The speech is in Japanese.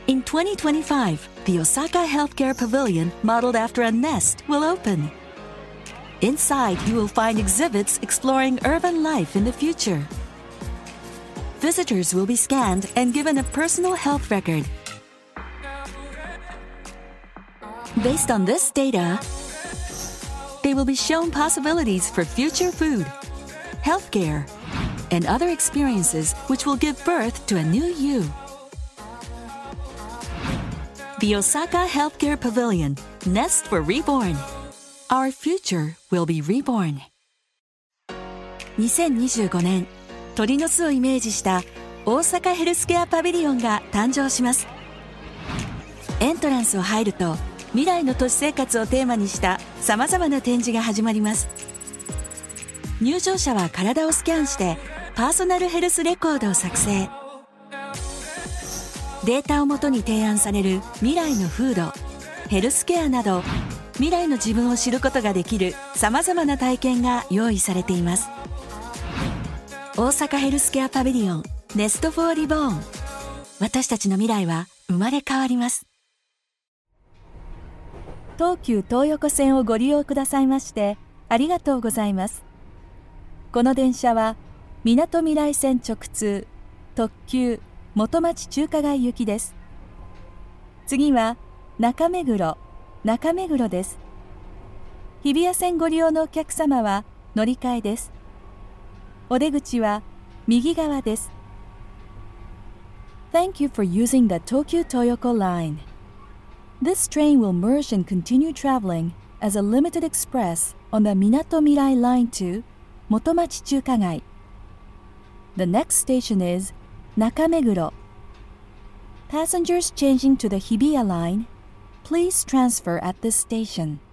In 2025, the Osaka Healthcare Pavilion, modeled after a nest, will open. Inside, you will find exhibits exploring urban life in the future. Visitors will be scanned and given a personal health record. Based on this data, they will be shown possibilities for future food, healthcare, and other experiences which will give birth to a new you. The Osaka Healthcare Pavilion, Nest for Reborn. Our future will be reborn. 2025年、鳥の巣をイメージした大阪ヘルスケアパビリオンが誕生します。エントランスを入ると、未来の都市生活をテーマにした様々な展示が始まります。入場者は体をスキャンしてパーソナルヘルスレコードを作成。データをもとに提案される未来のフード、ヘルスケアなど未来の自分を知ることができる様々な体験が用意されています。大阪ヘルスケアパビリオン、ネストフォーリボーン。私たちの未来は生まれ変わります。東急東横線をご利用くださいましてありがとうございます。この電車はみなとみらい線直通特急元町中華街行きです。次は中目黒です。日比谷線ご利用のお客様は乗り換えです。お出口は右側です。Thank you for using the Tokyu Toyoko line. This train will merge and continue traveling as a limited express on the Minato Mirai line to Motomachi Chukagai. The next station is Nakameguro. Passengers changing to the Hibiya line, please transfer at this station.